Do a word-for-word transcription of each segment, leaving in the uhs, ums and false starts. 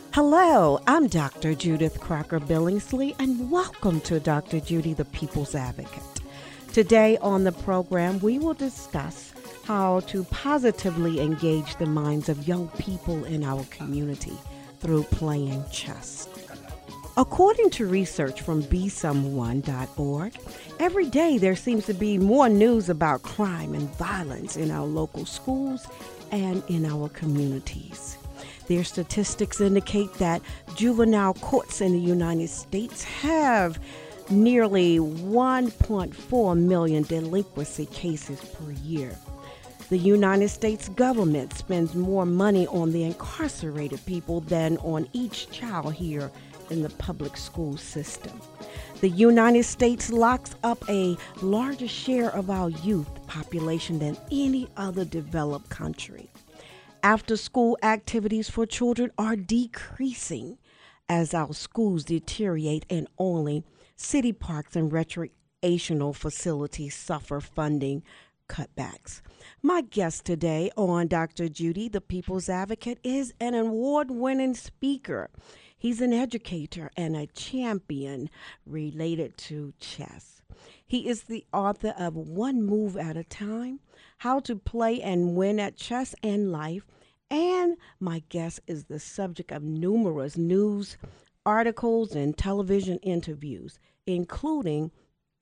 Hello, I'm Doctor Judith Crocker Billingsley, and welcome to Doctor Judy, the People's Advocate. Today on the program, we will discuss how to positively engage the minds of young people in our community through playing chess. According to research from be someone dot org, every day there seems to be more news about crime and violence in our local schools and in our communities. Their statistics indicate that juvenile courts in the United States have nearly one point four million delinquency cases per year. The United States government spends more money on the incarcerated people than on each child here in the public school system. The United States locks up a larger share of our youth population than any other developed country. After-school activities for children are decreasing as our schools deteriorate and only city parks and recreational facilities suffer funding cutbacks. My guest today on Doctor Judy, the People's Advocate, is an award-winning speaker. He's an educator and a champion related to chess. He is the author of One Move at a Time, How to Play and Win at Chess and Life, and my guest is the subject of numerous news articles and television interviews, including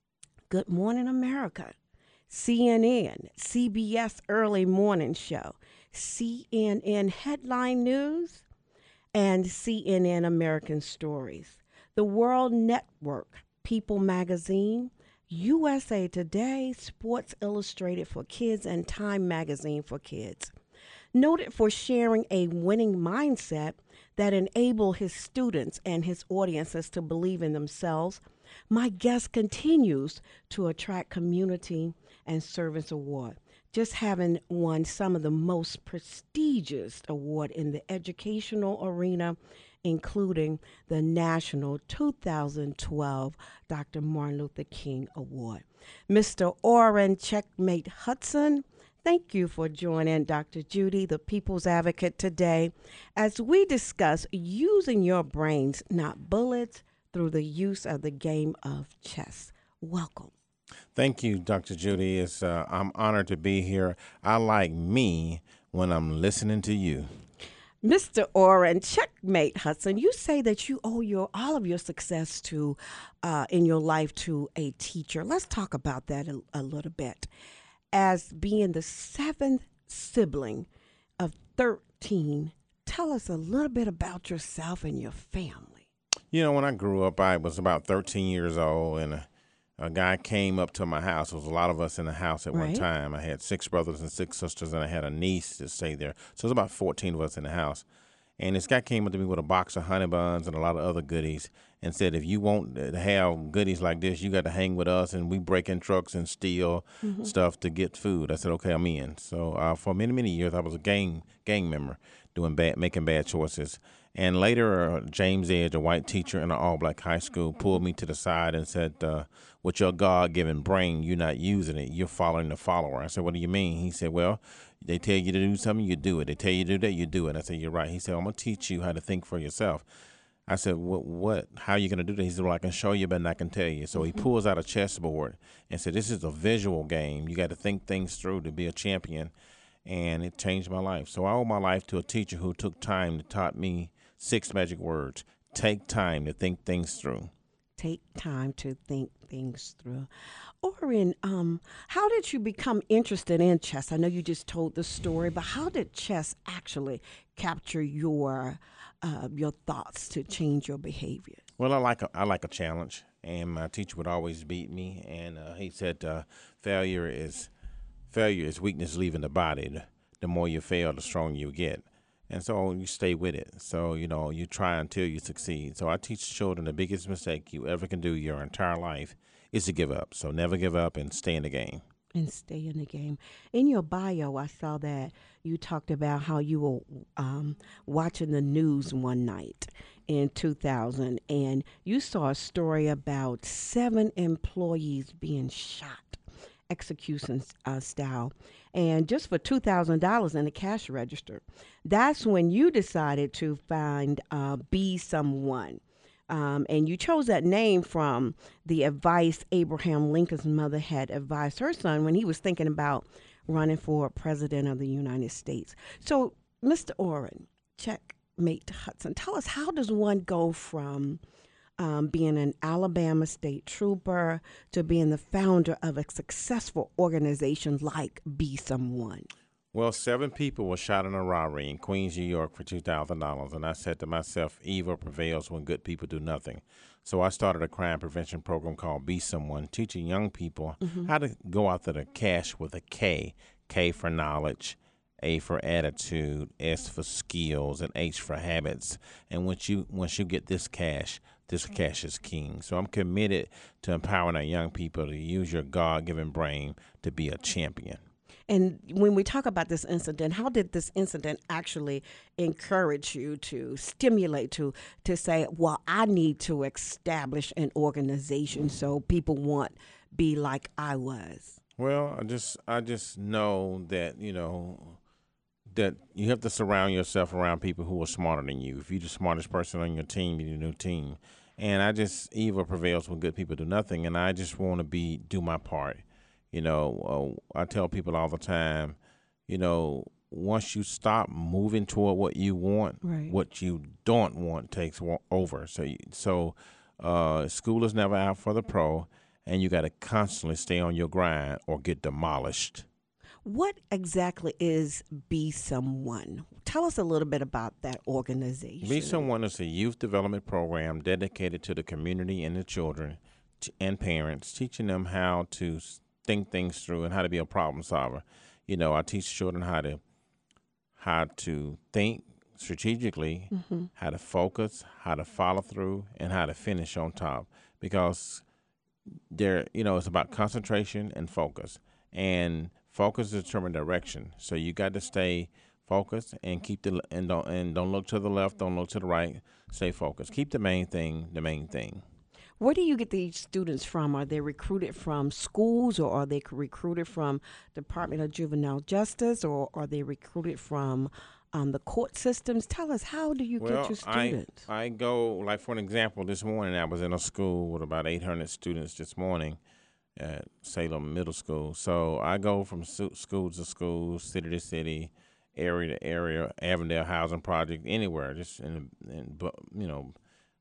Good Morning America, C N N, C B S Early Morning Show, C N N Headline News, and C N N American Stories, The World Network, People Magazine, U S A Today, Sports Illustrated for Kids, and Time Magazine for Kids. Noted for sharing a winning mindset that enabled his students and his audiences to believe in themselves, my guest continues to attract community and service award, just having won some of the most prestigious award in the educational arena, including the National two thousand twelve Doctor Martin Luther King Award. Mister Orrin Checkmate Hudson, thank you for joining Doctor Judy, the People's Advocate, today as we discuss using your brains, not bullets, through the use of the game of chess. Welcome. Thank you, Doctor Judy. It's, uh, I'm honored to be here. I like me when I'm listening to you. Mister Orrin Checkmate Hudson, you say that you owe your all of your success to uh, in your life to a teacher. Let's talk about that a, a little bit. As being the seventh sibling of thirteen, tell us a little bit about yourself and your family. You know, when I grew up, I was about thirteen years old, and a, a guy came up to my house. There was a lot of us in the house at Right. one time. I had six brothers and six sisters, and I had a niece to stay there. So it was about fourteen of us in the house. And this guy came up to me with a box of honey buns and a lot of other goodies and said, if you want to have goodies like this, you got to hang with us, and we break in trucks and steal Mm-hmm. stuff to get food. I said, okay, I'm in. So uh, for many, many years, I was a gang gang member doing bad, making bad choices. And later, uh, James Edge, a white teacher in an all-black high school, pulled me to the side and said, uh, with your God-given brain, you're not using it. You're following the follower. I said, what do you mean? He said, well, they tell you to do something, you do it. They tell you to do that, you do it. I said, you're right. He said, I'm going to teach you how to think for yourself. I said, what, what? How are you going to do that? He said, well, I can show you, but I can tell you. So he pulls out a chessboard and said, this is a visual game. You got to think things through to be a champion. And it changed my life. So I owe my life to a teacher who took time to taught me six magic words. Take time to think things through. Take time to think things through. Orrin, um, how did you become interested in chess? I know you just told the story, but how did chess actually capture your uh, your thoughts to change your behavior? Well, I like a, I like a challenge, and my teacher would always beat me. And uh, he said, uh, "Failure is failure is weakness leaving the body. The, the more you fail, the stronger you get." And so you stay with it. So, you know, you try until you succeed. So I teach children the biggest mistake you ever can do your entire life is to give up. So never give up and stay in the game. And stay in the game. In your bio, I saw that you talked about how you were um, watching the news one night in two thousand, and you saw a story about seven employees being shot, execution uh, style, and just for two thousand dollars in the cash register. That's when you decided to find uh, Be Someone. Um, and you chose that name from the advice Abraham Lincoln's mother had advised her son when he was thinking about running for president of the United States. So, mister Oren, checkmate Hudson, tell us, how does one go from um, being an Alabama state trooper to being the founder of a successful organization like Be Someone? Well, seven people were shot in a robbery in Queens, New York for two thousand dollars. And I said to myself, evil prevails when good people do nothing. So I started a crime prevention program called Be Someone, teaching young people mm-hmm. how to go after the cash with a K. K for knowledge, A for attitude, S for skills, and H for habits. And once you once you get this cash, this cash is king. So I'm committed to empowering our young people to use your God-given brain to be a champion. And when we talk about this incident, how did this incident actually encourage you to stimulate to to say, well, I need to establish an organization so people want be like I was? Well, I just I just know that, you know, that you have to surround yourself around people who are smarter than you. If you're the smartest person on your team, you're the new team. And I just, evil prevails when good people do nothing. And I just want to be, do my part. You know, uh, I tell people all the time, you know, once you stop moving toward what you want, right. what you don't want takes over. So, you, so uh, school is never out for the pro, and you got to constantly stay on your grind or get demolished. What exactly is Be Someone? Tell us a little bit about that organization. Be Someone is a youth development program dedicated to the community and the children t- and parents, teaching them how to think things through and how to be a problem solver. You know, I teach children how to how to think strategically, mm-hmm. how to focus, how to follow through, and how to finish on top. Because there, you know, it's about concentration and focus. And focus determines direction. So you got to stay focused and keep the and don't and don't look to the left, don't look to the right. Stay focused. Keep the main thing the main thing. Where do you get these students from? Are they recruited from schools, or are they recruited from Department of Juvenile Justice, or are they recruited from um, the court systems? Tell us, how do you well, get your students? I, I go, like for an example, this morning I was in a school with about eight hundred students this morning at Salem Middle School. So I go from su- school to school, city to city, area to area, Avondale Housing Project, anywhere, just in, in you know,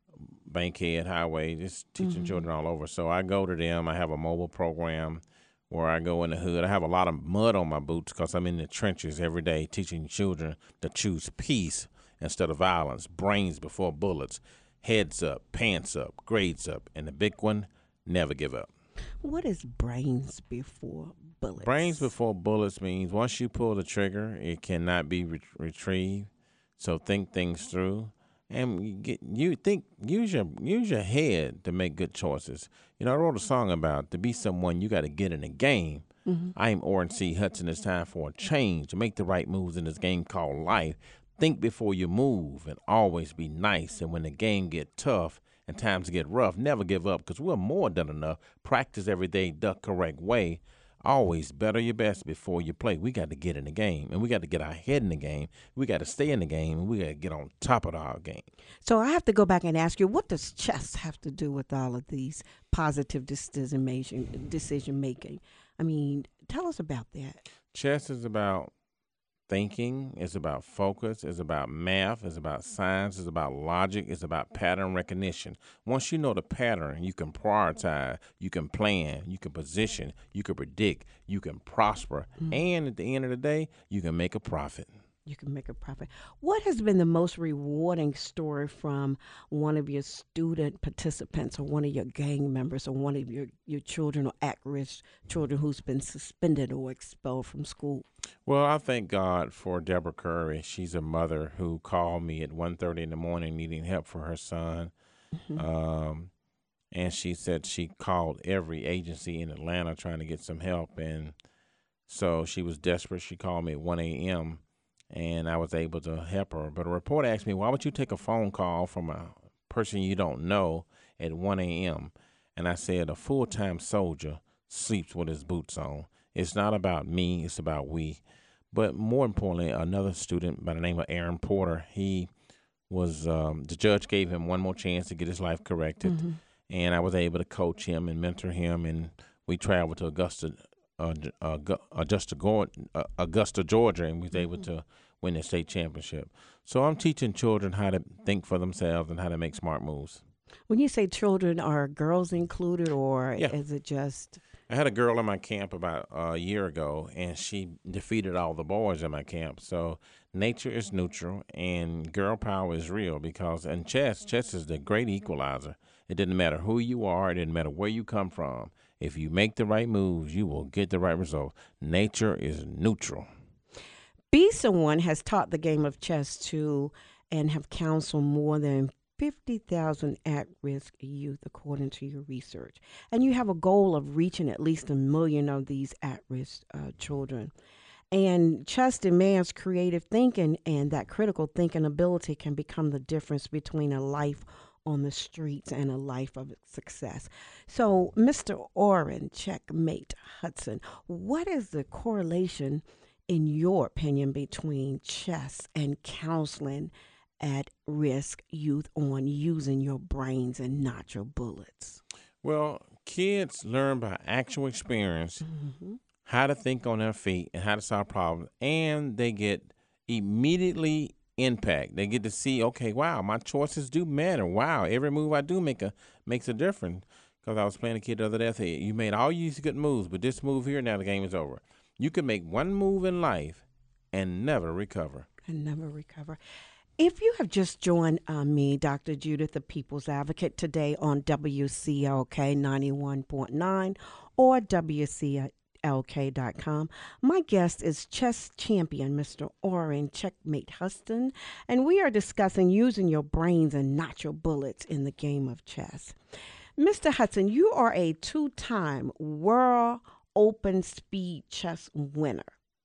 Bankhead Highway, just teaching mm-hmm. children all over. So I go to them. I have a mobile program where I go in the hood. I have a lot of mud on my boots because I'm in the trenches every day teaching children to choose peace instead of violence, brains before bullets, heads up, pants up, grades up, and the big one, never give up. What is brains before bullets? Brains before bullets means once you pull the trigger, it cannot be re- retrieved. So think things through. And you get you think use your use your head to make good choices. You know, I wrote a song about to be someone you got to get in the game. Mm-hmm. I'm Oren C. Hudson. It's time for a change to make the right moves in this game called life. Think before you move and always be nice. And when the game get tough and times get rough, never give up because we're more than enough. Practice every day the correct way. Always better your best before you play. We got to get in the game, and we got to get our head in the game. We got to stay in the game, and we got to get on top of our game. So I have to go back and ask you, what does chess have to do with all of these positive decision making? Decision making? I mean, tell us about that. Chess is about thinking, it's about focus, it's about math, it's about science, it's about logic, it's about pattern recognition. Once you know the pattern, you can prioritize, you can plan, you can position, you can predict, you can prosper, mm-hmm. and at the end of the day, you can make a profit. You can make a profit. What has been the most rewarding story from one of your student participants or one of your gang members or one of your, your children or at-risk children who's been suspended or expelled from school? Well, I thank God for Deborah Curry. She's a mother who called me at one thirty in the morning needing help for her son. Mm-hmm. Um, and she said she called every agency in Atlanta trying to get some help. And so she was desperate. She called me at one a.m., and I was able to help her. But a reporter asked me, why would you take a phone call from a person you don't know at one a.m.? And I said, a full-time soldier sleeps with his boots on. It's not about me, it's about we. But more importantly, another student by the name of Aaron Porter, he was, um, the judge gave him one more chance to get his life corrected. Mm-hmm. And I was able to coach him and mentor him. And we traveled to Augusta, uh, uh, Augusta, uh, Augusta, Georgia, and we was able to win the state championship. So I'm teaching children how to think for themselves and how to make smart moves. When you say children, are girls included, or Yeah. is it just? I had a girl in my camp about a year ago, and she defeated all the boys in my camp. So nature is neutral, and girl power is real because in chess, chess is the great equalizer. It didn't matter who you are. It didn't matter where you come from. If you make the right moves, you will get the right results. Nature is neutral. Be Someone has taught the game of chess to and have counseled more than fifty thousand at-risk youth, according to your research. And you have a goal of reaching at least a million of these at-risk uh, children. And chess demands creative thinking, and that critical thinking ability can become the difference between a life on the streets and a life of success. So, Mister Orrin Checkmate Hudson, what is the correlation, in your opinion, between chess and counseling at risk youth on using your brains and not your bullets? Well, kids learn by actual experience Mm-hmm. how to think on their feet and how to solve problems, and they get immediately impact. They get to see, okay, wow, my choices do matter. Wow, every move I do make a makes a difference. Because I was playing a kid the other day, I said, you made all these good moves, but this move here, now the game is over. You can make one move in life and never recover. And never recover. If you have just joined uh, me, Doctor Judith, the People's Advocate, today on W C L K ninety-one point nine or W C L K dot com, my guest is chess champion Mister Orrin Checkmate Hudson, and we are discussing using your brains and not your bullets in the game of chess. Mister Hudson, you are a two-time World Open Speed Chess winner.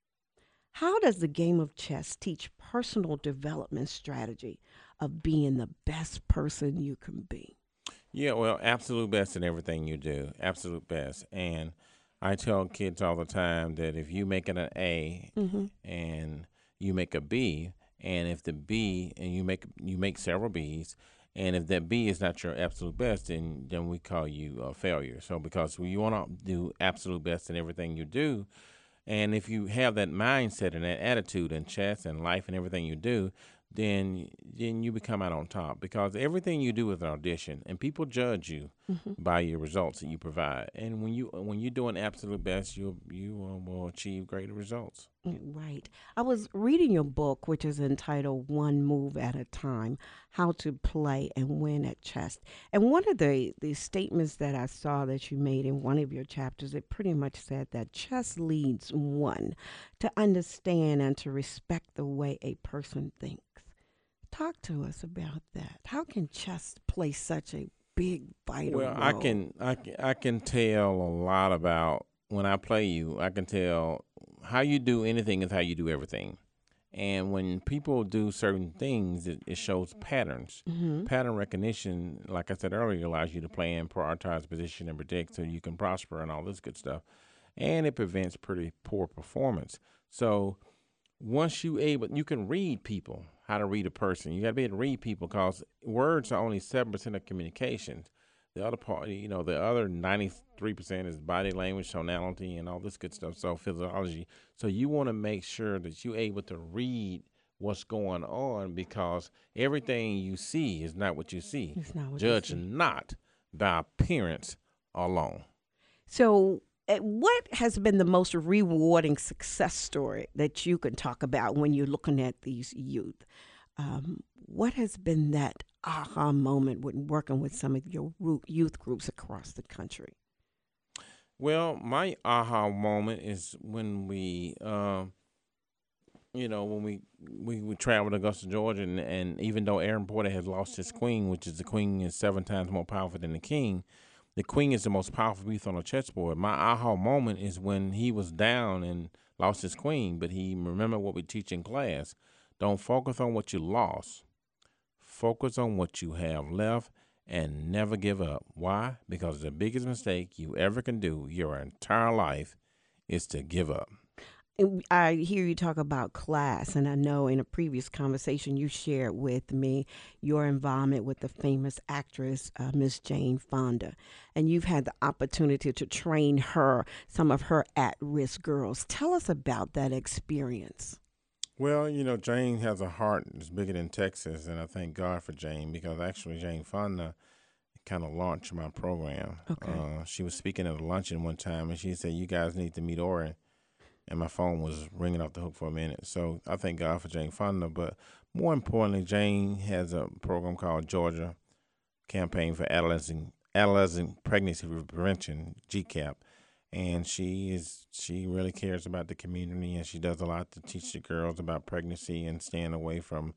How does the game of chess teach personal development strategy of being the best person you can be? Yeah, well, absolute best in everything you do. Absolute best. And I tell kids all the time that if you make it an A Mm-hmm. and you make a B, and if the B and you make you make several B's, and if that B is not your absolute best, then then we call you a failure. So because you want to do absolute best in everything you do, and if you have that mindset and that attitude in chess and life and everything you do, then then you become out on top because everything you do is an audition, and people judge you Mm-hmm. by your results that you provide. And when you when you're doing absolute best, you you um, will achieve greater results. Right. I was reading your book, which is entitled One Move at a Time, How to Play and Win at Chess. And one of the, the statements that I saw that you made in one of your chapters, it pretty much said that chess leads one to understand and to respect the way a person thinks. Talk to us about that. How can chess play such a big, vital Well, role? I can I can I can tell a lot about when I play you. I can tell how you do anything is how you do everything. And when people do certain things, it, it shows patterns. Mm-hmm. Pattern recognition, like I said earlier, allows you to plan, prioritize, position, and predict so you can prosper and all this good stuff. And it prevents pretty poor performance. So once you able, you can read people, how to read a person. You got to be able to read people because words are only seven percent of communications. The other part, you know, the other ninety-three percent is body language, tonality, and all this good stuff, so physiology. So you want to make sure that you're able to read what's going on because everything you see is not what you see. It's not what Judge you see. not by appearance alone. So, uh, what has been the most rewarding success story that you can talk about when you're looking at these youth? Um, what has been that aha moment when working with some of your ru- youth groups across the country? Well, my aha moment is when we, um, you know, when we, we, we traveled to Augusta, Georgia, and, and even though Aaron Porter has lost his queen, which is the queen is seven times more powerful than the king, the queen is the most powerful piece on a chessboard. My aha moment is when he was down and lost his queen, but he remembered what we teach in class. Don't focus on what you lost. Focus on what you have left and never give up. Why? Because the biggest mistake you ever can do your entire life is to give up. And I hear you talk about class, and I know in a previous conversation you shared with me your involvement with the famous actress, uh, Miss Jane Fonda, and you've had the opportunity to train her, some of her at-risk girls. Tell us about that experience. Well, you know, Jane has a heart that's bigger than Texas, and I thank God for Jane because actually Jane Fonda kind of launched my program. Okay. Uh, she was speaking at a luncheon one time, and she said, "You guys need to meet Ori." And my phone was ringing off the hook for a minute. So I thank God for Jane Fonda. But more importantly, Jane has a program called Georgia Campaign for Adolescent Adolescent Pregnancy Prevention, G CAP. And she is she really cares about the community, and she does a lot to teach the girls about pregnancy and staying away from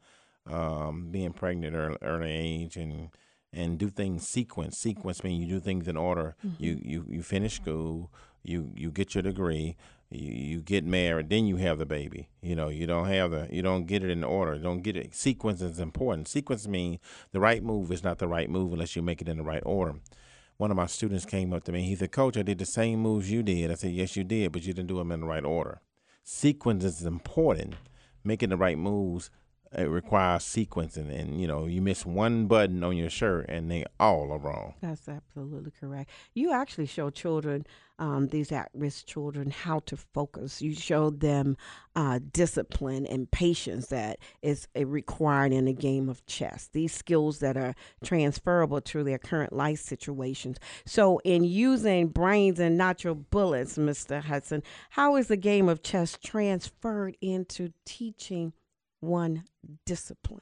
um, being pregnant at an early age, and and do things sequence. Sequence means you do things in order. Mm-hmm. You you you finish school, you you get your degree, you, you get married, then you have the baby. You know, you don't have the you don't get it in order. You don't get it. Sequence is important. Sequence means the right move is not the right move unless you make it in the right order. One of my students came up to me. He said, "Coach, I did the same moves you did." I said, "Yes, you did, but you didn't do them in the right order." Sequence is important. Making the right moves, it requires sequencing, and you know, you miss one button on your shirt and they all are wrong. That's absolutely correct. You actually show children, um, these at-risk children, how to focus. You showed them uh, discipline and patience that is uh, required in a game of chess. These skills that are transferable to their current life situations. So, in using brains and not your bullets, Mister Hudson, how is the game of chess transferred into teaching one discipline?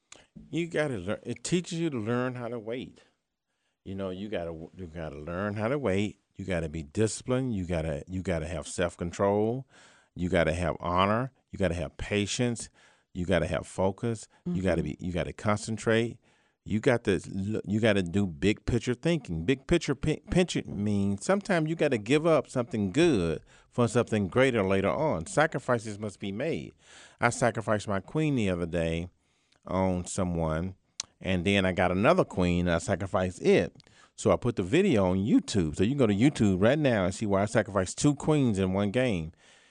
You gotta learn. It teaches you to learn how to wait. You know, you gotta you gotta learn how to wait. You gotta be disciplined. You gotta you gotta have self control. You gotta have honor. You gotta have patience. You gotta have focus. Mm-hmm. You gotta be you gotta concentrate. You got to you got to do big picture thinking. Big picture picture means sometimes you got to give up something good for something greater later on. Sacrifices must be made. I sacrificed my queen the other day on someone, and then I got another queen and I sacrificed it. So I put the video on YouTube. So you can go to YouTube right now and see where I sacrificed two queens in one game.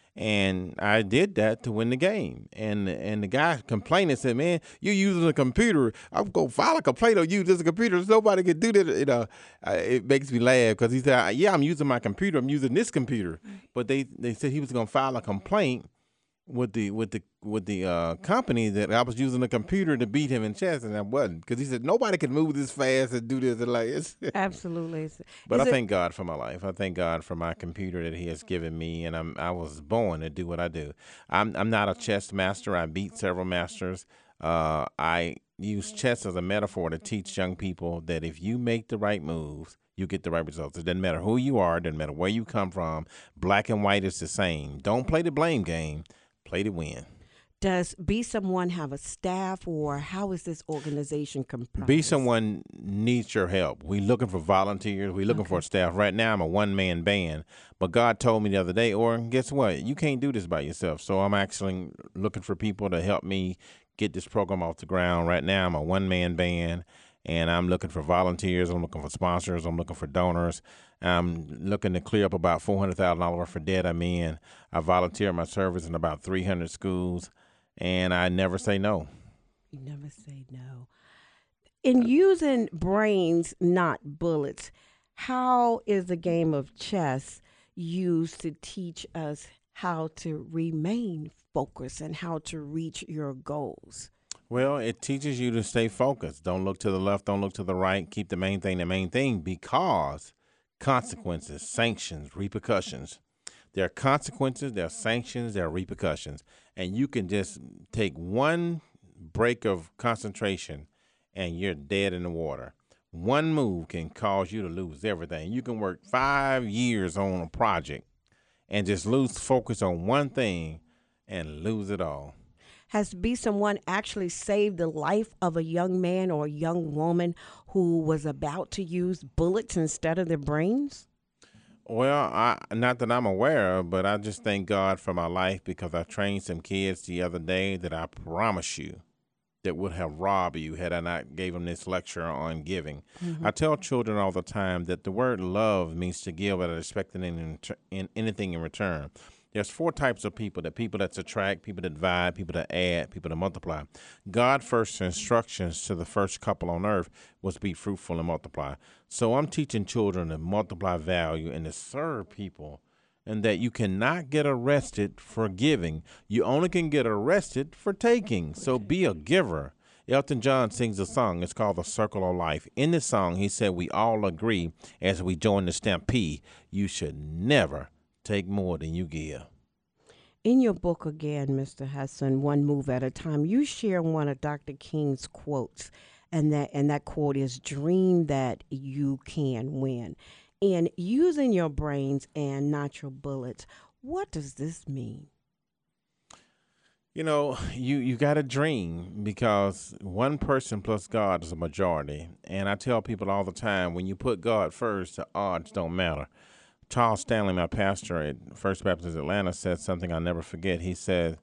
And I did that to win the game. And and the guy complained and said, "Man, you're using a computer. I'm going to file a complaint on you. This is a computer. Nobody can do that." You know, uh, it makes me laugh because he said, "Yeah, I'm using my computer. I'm using this computer." But they, they said he was going to file a complaint with the with the with the uh, company that I was using a computer to beat him in chess, and I wasn't, because he said nobody can move this fast and do this and like it's Absolutely. But Is I it- thank God for my life. I thank God for my computer that He has given me, and I'm I was born to do what I do. I'm I'm not a chess master. I beat several masters. Uh, I use chess as a metaphor to teach young people that if you make the right moves, you get the right results. It doesn't matter who you are. It doesn't matter where you come from. Black and white is the same. Don't play the blame game. Play to win. Does Be Someone have a staff, or how is this organization comprised? Be Someone needs your help. We're looking for volunteers. We're looking Okay. for staff. Right now, I'm a one-man band. But God told me the other day, or guess what? You can't do this by yourself. So I'm actually looking for people to help me get this program off the ground. Right now, I'm a one-man band, and I'm looking for volunteers. I'm looking for sponsors. I'm looking for donors. I'm looking to clear up about four hundred thousand dollars worth of debt I'm in. I volunteer my service in about three hundred schools, and I never say no. You never say no. In using brains, not bullets, how is the game of chess used to teach us how to remain focused and how to reach your goals? Well, it teaches you to stay focused. Don't look to the left. Don't look to the right. Keep the main thing the main thing, because consequences, sanctions, repercussions. There are consequences, there are sanctions, there are repercussions. And you can just take one break of concentration and you're dead in the water. One move can cause you to lose everything. You can work five years on a project and just lose focus on one thing and lose it all. Has Be Someone actually saved the life of a young man or a young woman who was about to use bullets instead of their brains? Well, I, not that I'm aware of, but I just thank God for my life, because I trained some kids the other day that I promise you that would have robbed you had I not gave them this lecture on giving. Mm-hmm. I tell children all the time that the word love means to give without expecting in, in anything in return. There's four types of people: the people that subtract, people that divide, people that add, people that multiply. God first instructions to the first couple on earth was to be fruitful and multiply. So I'm teaching children to multiply value and to serve people, and that you cannot get arrested for giving. You only can get arrested for taking. So be a giver. Elton John sings a song. It's called The Circle of Life. In this song, he said, we all agree as we join the stampede, you should never take more than you give. In your book again, Mister Hudson, One Move at a Time, you share one of Doctor King's quotes, and that and that quote is, dream that you can win. And using your brains and not your bullets, what does this mean? You know, you, you got to dream, because one person plus God is a majority. And I tell people all the time, when you put God first, the odds don't matter. Charles Stanley, my pastor at First Baptist Atlanta, said something I'll never forget. He said,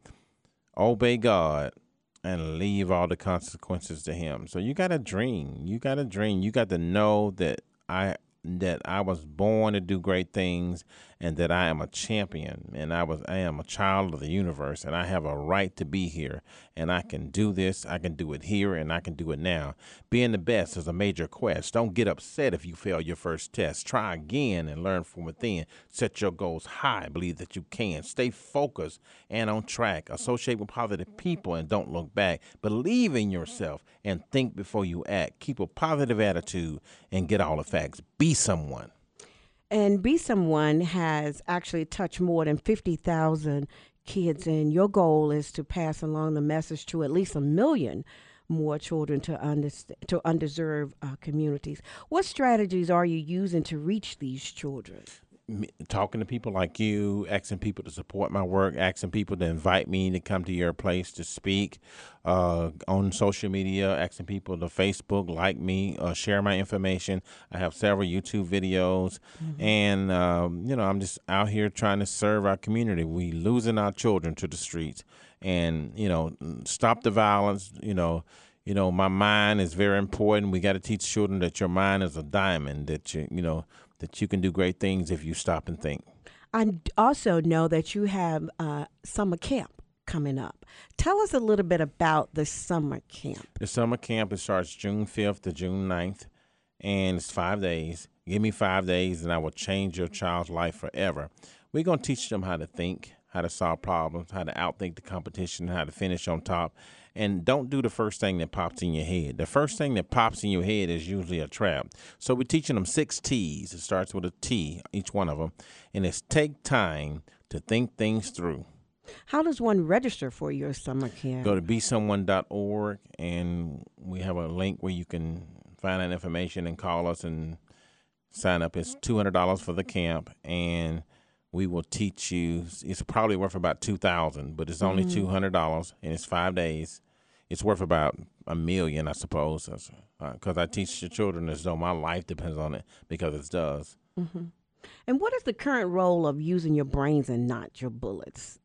obey God and leave all the consequences to him. So you got to dream. You got to dream. You got to know that I that I was born to do great things, and that I am a champion, and I was I am a child of the universe, and I have a right to be here, and I can do this. I can do it here, and I can do it now. Being the best is a major quest. Don't get upset if you fail your first test. Try again and learn from within. Set your goals high. Believe that you can. Stay focused and on track. Associate with positive people and don't look back. Believe in yourself and think before you act. Keep a positive attitude and get all the facts. Be someone. And Be Someone has actually touched more than fifty thousand kids, and your goal is to pass along the message to at least a million more children to, underst- to undeserved uh, communities. What strategies are you using to reach these children? Talking to people like you, asking people to support my work, asking people to invite me to come to your place to speak, uh, on social media, asking people to Facebook, like me, uh, share my information. I have several YouTube videos, mm-hmm. and, um, you know, I'm just out here trying to serve our community. We losing our children to the streets, and, you know, stop the violence. You know, you know, my mind is very important. We got to teach children that your mind is a diamond, that you, you know, that you can do great things if you stop and think. I also know that you have uh, summer camp coming up. Tell us a little bit about the summer camp. The summer camp, it starts June fifth to June ninth, and it's five days. Give me five days, and I will change your child's life forever. We're going to teach them how to think, how to solve problems, how to outthink the competition, how to finish on top. And don't do the first thing that pops in your head. The first thing that pops in your head is usually a trap. So we're teaching them six T's. It starts with a T, each one of them. And it's take time to think things through. How does one register for your summer camp? Go to be someone dot org, and we have a link where you can find that information and call us and sign up. It's two hundred dollars for the camp, and we will teach you. It's probably worth about two thousand dollars, but it's only mm-hmm. two hundred dollars, and it's five days. It's worth about a million, I suppose, because uh, I teach the children as though my life depends on it, because it does. Mm-hmm. And what is the current role of using your brains and not your bullets?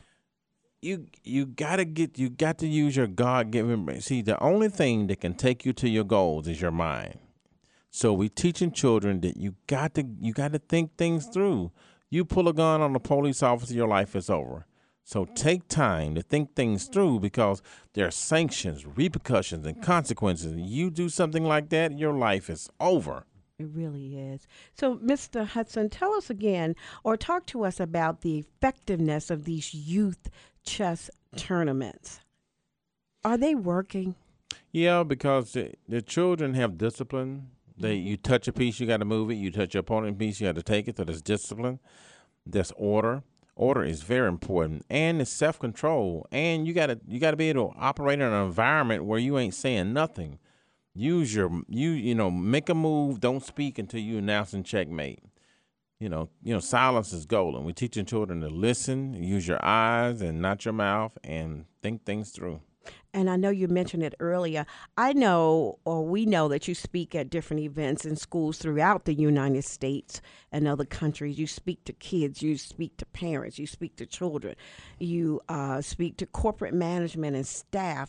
You you gotta get you got to use your God-given brain. See, the only thing that can take you to your goals is your mind. So we teaching children that you got to you got to think things through. You pull a gun on a police officer, your life is over. So take time to think things through, because there are sanctions, repercussions, and consequences. You do something like that, your life is over. It really is. So, Mister Hudson, tell us again, or talk to us about the effectiveness of these youth chess tournaments. Are they working? Yeah, because the, the children have discipline. They you touch a piece, you got to move it. You touch your opponent piece, you got to take it. So there's discipline. There's order. Order is very important, and it's self-control. And you got to you got to be able to operate in an environment where you ain't saying nothing. Use your you you know make a move. Don't speak until you announce and checkmate. You know you know silence is golden. We're teaching children to listen, use your eyes and not your mouth, and think things through. And I know you mentioned it earlier. I know, or we know, that you speak at different events in schools throughout the United States and other countries. You speak to kids, you speak to parents, you speak to children, you uh, speak to corporate management and staff.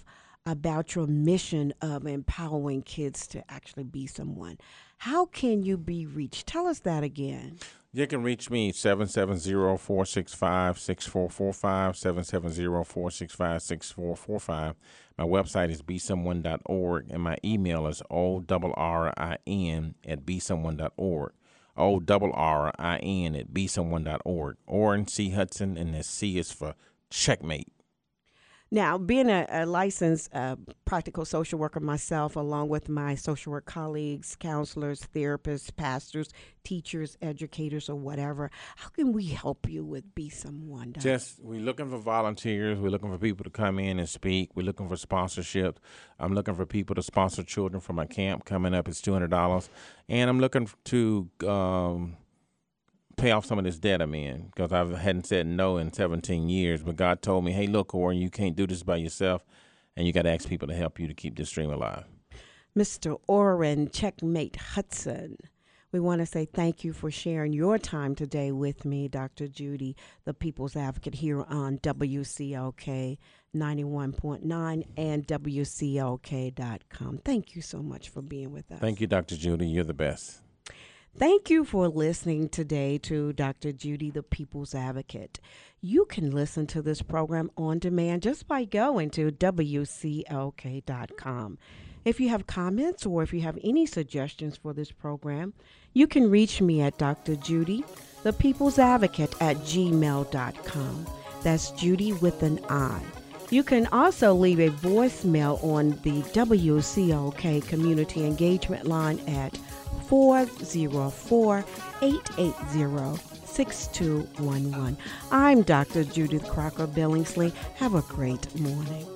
about your mission of empowering kids to actually be someone. How can you be reached? Tell us that again. You can reach me seven seven zero, four six five, six four four five, seven seven zero, four six five, six four four five. My website is be someone dot org, and my email is O R R I N at be someone dot org. O R R I N at be someone dot org. Orrin C. Hudson, and the C is for checkmate. Now, being a, a licensed uh, practical social worker myself, along with my social work colleagues, counselors, therapists, pastors, teachers, educators, or whatever, how can we help you with Be Someone? Doctor? Just, we're looking for volunteers. We're looking for people to come in and speak. We're looking for sponsorship. I'm looking for people to sponsor children for my camp coming up. It's two hundred dollars. And I'm looking to um, pay off some of this debt I'm in, because I hadn't said no in seventeen years. But God told me, hey, look, Orrin, you can't do this by yourself, and you got to ask people to help you to keep this dream alive. Mister Orrin Checkmate Hudson, we want to say thank you for sharing your time today with me, Doctor Judy, the People's Advocate, here on W C L K ninety-one point nine and W C L K dot com. Thank you so much for being with us. Thank you, Doctor Judy. You're the best. Thank you for listening today to Doctor Judy, the People's Advocate. You can listen to this program on demand just by going to W C L K dot com. If you have comments or if you have any suggestions for this program, you can reach me at Doctor Judy, the People's Advocate at gmail dot com. That's Judy with an I. You can also leave a voicemail on the W C L K Community Engagement line at four zero four, eight eight zero, six two one one. I'm Doctor Judith Crocker Billingsley. Have a great morning.